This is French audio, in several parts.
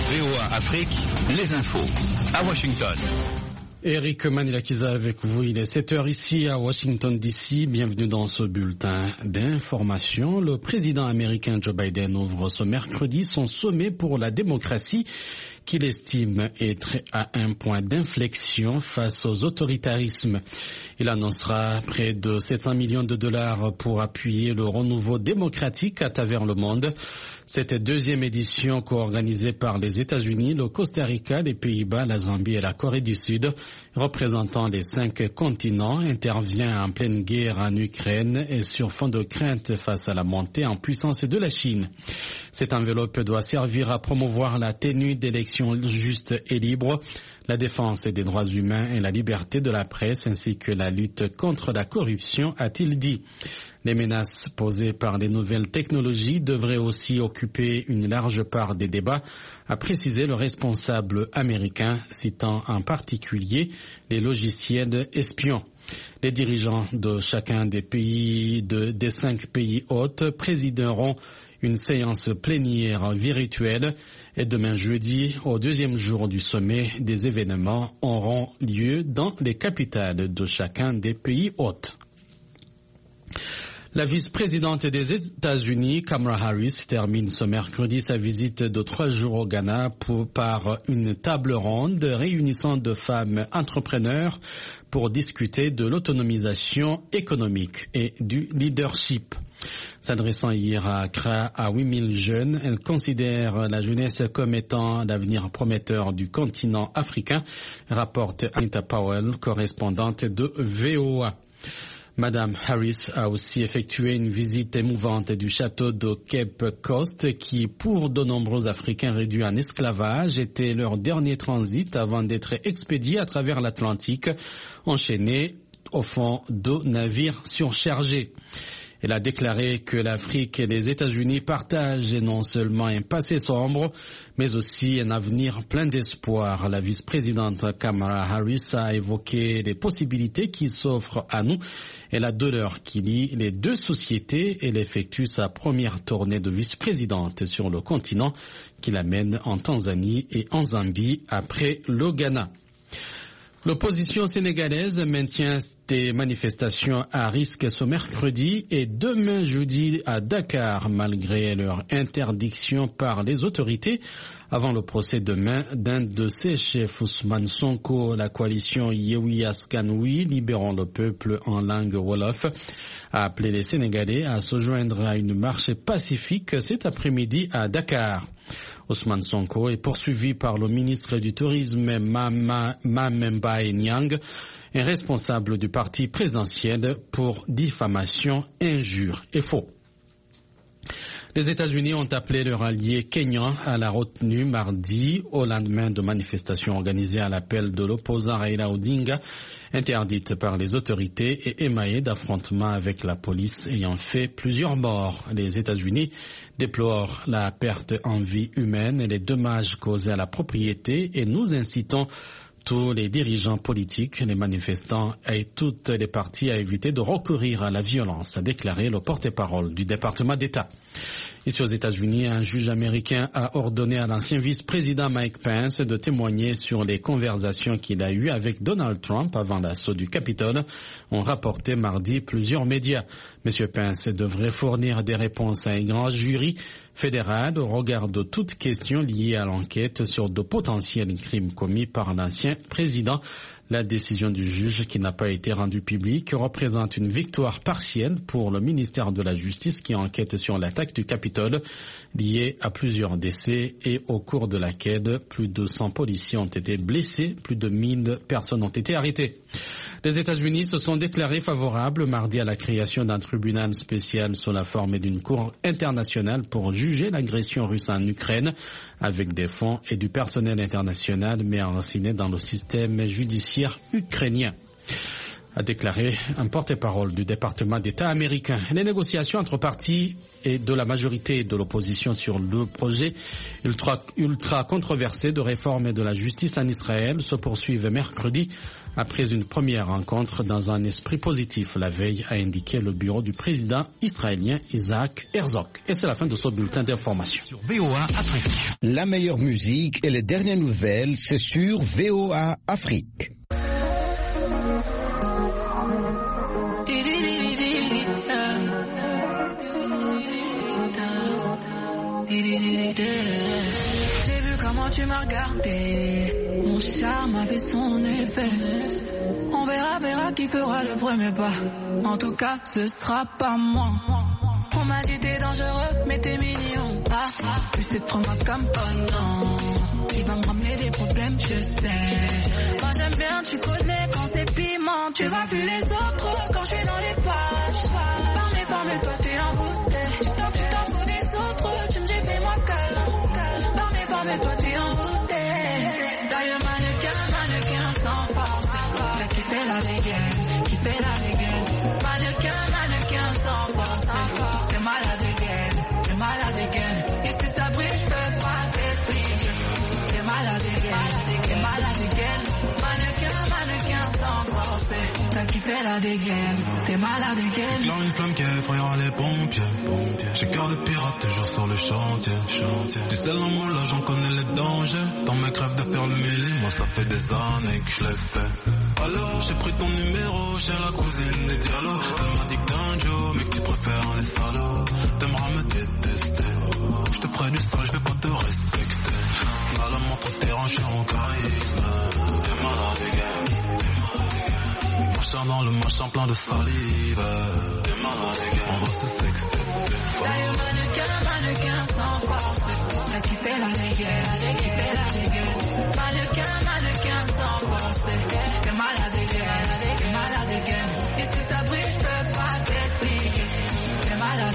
VOA Afrique, les infos à Washington. Eric Manilakiza avec vous, il est 7h ici à Washington DC. Bienvenue dans ce bulletin d'information. Le président américain Joe Biden ouvre ce mercredi son sommet pour la démocratie qu'il estime être à un point d'inflexion face aux autoritarismes. Il annoncera près de 700 millions de dollars pour appuyer le renouveau démocratique à travers le monde. Cette deuxième édition co-organisée par les États-Unis, le Costa Rica, les Pays-Bas, la Zambie et la Corée du Sud, représentant les 5 continents, intervient en pleine guerre en Ukraine et sur fond de crainte face à la montée en puissance de la Chine. Cette enveloppe doit servir à promouvoir la tenue d'élections justes et libres, la défense des droits humains et la liberté de la presse ainsi que la lutte contre la corruption, a-t-il dit. Les menaces posées par les nouvelles technologies devraient aussi occuper une large part des débats, a précisé le responsable américain, citant en particulier les logiciels espions. Les dirigeants de chacun des pays des 5 pays hôtes présideront une séance plénière virtuelle et demain jeudi, au deuxième jour du sommet, des événements auront lieu dans les capitales de chacun des pays hôtes. La vice-présidente des États-Unis, Kamala Harris, termine ce mercredi sa visite de 3 jours au Ghana par une table ronde réunissant de femmes entrepreneurs pour discuter de l'autonomisation économique et du leadership. S'adressant hier à Accra à 8000 jeunes, elle considère la jeunesse comme étant l'avenir prometteur du continent africain, rapporte Anita Powell, correspondante de VOA. Madame Harris a aussi effectué une visite émouvante du château de Cape Coast qui, pour de nombreux Africains réduits en esclavage, était leur dernier transit avant d'être expédiés à travers l'Atlantique, enchaînés au fond de navires surchargés. Elle a déclaré que l'Afrique et les États-Unis partagent non seulement un passé sombre, mais aussi un avenir plein d'espoir. La vice-présidente Kamala Harris a évoqué les possibilités qui s'offrent à nous et la douleur qui lie les deux sociétés. Elle effectue sa première tournée de vice-présidente sur le continent qui l'amène en Tanzanie et en Zambie après le Ghana. L'opposition sénégalaise maintient des manifestations à risque ce mercredi et demain jeudi à Dakar, malgré leur interdiction par les autorités. Avant le procès demain d'un de ses chefs, Ousmane Sonko, la coalition Yewwi Askan Wi, Libérons le peuple en langue wolof, a appelé les Sénégalais à se joindre à une marche pacifique cet après-midi à Dakar. Ousmane Sonko est poursuivi par le ministre du Tourisme Mame-Mbaye Niang, un responsable du parti présidentiel pour diffamation, injure et faux. Les États-Unis ont appelé leur allié kényan à la retenue mardi au lendemain de manifestations organisées à l'appel de l'opposant Raila Odinga, interdite par les autorités et émaillée d'affrontements avec la police ayant fait plusieurs morts. Les États-Unis déplorent la perte en vie humaine et les dommages causés à la propriété et nous incitons tous les dirigeants politiques, les manifestants et toutes les parties à éviter de recourir à la violence, a déclaré le porte-parole du département d'État. Ici aux États-Unis, un juge américain a ordonné à l'ancien vice-président Mike Pence de témoigner sur les conversations qu'il a eues avec Donald Trump avant l'assaut du Capitole, ont rapporté mardi plusieurs médias. Monsieur Pence devrait fournir des réponses à un grand jury fédéral au regard de toute question liée à l'enquête sur de potentiels crimes commis par l'ancien président. La décision du juge, qui n'a pas été rendue publique, représente une victoire partielle pour le ministère de la Justice qui enquête sur l'attaque du Capitole liée à plusieurs décès et au cours de laquelle plus de 100 policiers ont été blessés, plus de 1000 personnes ont été arrêtées. Les États-Unis se sont déclarés favorables mardi à la création d'un tribunal spécial sous la forme d'une cour internationale pour juger l'agression russe en Ukraine avec des fonds et du personnel international mais enraciné dans le système judiciaire ukrainien. a déclaré un porte-parole du département d'État américain. Les négociations entre partis et de la majorité de l'opposition sur le projet ultra controversé de réforme de la justice en Israël se poursuivent mercredi après une première rencontre dans un esprit positif. La veille a indiqué le bureau du président israélien Isaac Herzog. Et c'est la fin de ce bulletin d'information. Sur VOA Afrique. La meilleure musique et les dernières nouvelles, c'est sur VOA Afrique. J'ai vu comment tu m'as regardé, mon charme a fait son effet. On verra qui fera le premier pas. En tout cas, ce sera pas moi. On m'a dit t'es dangereux, mais t'es mignon. Plus c'est trop mal comme oh non. Il va me ramener des problèmes, je sais. Moi j'aime bien, tu connais quand c'est piment. Tu vas plus les autres quand je suis dans les pages. Par mes femmes, toi t'es envoûté. Tu t'en fous des autres, tu me dis fais-moi câlin. Par mes femmes, toi t'es envoûté. D'ailleurs mannequin sans force. Là qui fait la dégaine, mannequin sans force. C'est malade again. Et si ça brille, je peux pas t'expliquer. C'est malade again. Mannequin sans force. Toi qui fais la dégaine, t'es malade again. J'éclaire une flamme qui effrayera les pompiers. J'ai cœur de pirate toujours sur le chantier. Tu sais l'amour là j'en connais les dangers. Dans mes crèves de faire le mêlé, moi ça fait des années que je l'ai fait. Alors j'ai pris ton numéro chez la cousine des dialogues. Elle m'a dit que t'es un Joe mais que tu préfères les salauds. T'aimeras me détester. Je te ferai du sale, je vais pas te respecter. À la montre t'es ranché en charisme. T'es malade again. Marchant dans le machin plein de salive. T'es malade again. On va se sexter. D'ailleurs mannequin sans force. Là qui fait la dégaine. Mannequin sans force. T'es malade again. Et si ça brille, je peux pas t'expliquer. T'es malade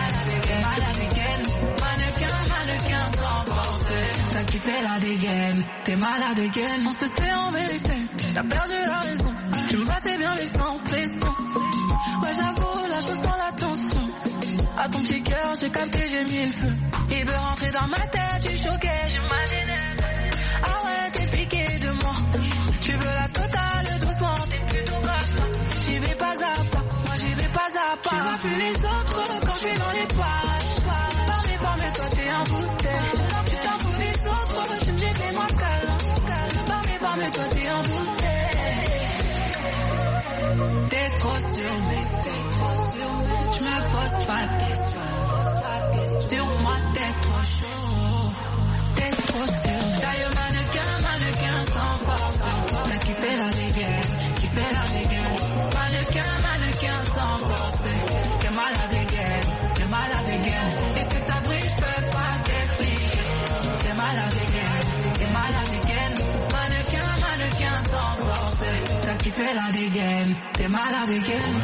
again. Mannequin sans force. Là qui fait la dégaine. T'es malade again. On se sait en vérité. T'as perdu la raison. Tu me battais bien mais sans pression. Ouais j'avoue, là je sens la tension. À ton petit cœur, j'ai capté, j'ai mis le feu. Il veut rentrer dans ma tête, je suis choqué, j'imaginais. Ah ouais, t'es piqué de moi. Tu veux la totale, doucement, t'es plutôt grave. J'y vais pas à pas, moi j'y vais pas à pas. Tu vois plus les autres quand je suis dans les pages. Par mes femmes, toi t'es envoûté. Tu t'en fous des autres, tu me dis fais-moi câlin. Par mes femmes, toi t'es envoûté. T'es trop sûr, tu me poses pas de questions. Sur moi t'es trop chaud, t'es trop sûr. D'ailleurs mannequin sans force. Là qui fait la dégaine. Mannequin sans force. T'es malade again. Et si ça brille, je peux pas t'expliquer. T'es malade again. Mannequin sans force. Là qui fait la dégaine. T'es malade again.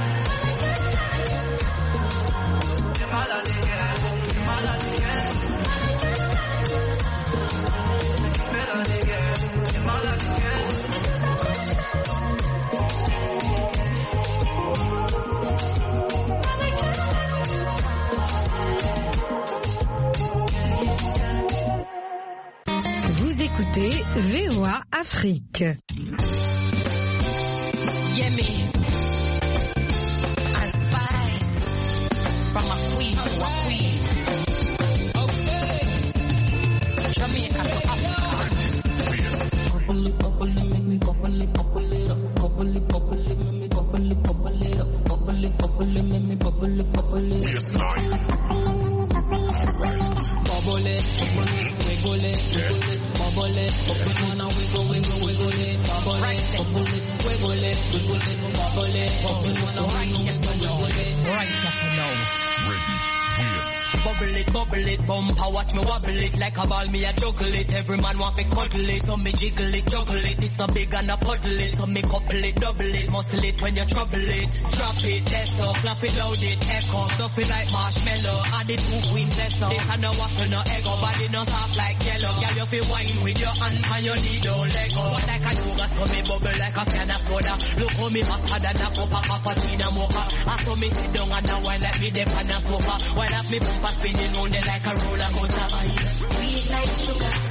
Vous écoutez VOA Afrique. Yummy. I spice from a queen to a queen. Okay. Jamaica to Africa. Bubble it, make me bubble it up. Bubble it, make me bubble it up. Bubble it, make me bubble it. Yes, Lord. Bubble it, wiggle it. Bubble it, open on wiggle it. Bubble it, wiggle it. Bubble it, open on wiggle it. Ready, yes, Bubble it, bumper, watch me wobble it. Like a ball, me a juggle it. Every man want to cuddle it. So me jiggle it, juggle it. It's not big and a puddle it. So me couple it, double it. Muscle it when you trouble it. Drop it, test up, clap it, load it. Echo, stuff it like marshmallow. Add it 2 queens, less up. This and no waffle, no egg. Body no soft like yellow. Girl, you feel wine with your hand and your knee don't let go. But like a yoga, so me bubble like a can of soda. Look how me hotter than a cup of cappuccino mocha. I saw me sit down and a wine like me dip on a sofa. While up me bumper spinning round there like a roller coaster. Sweet like sugar.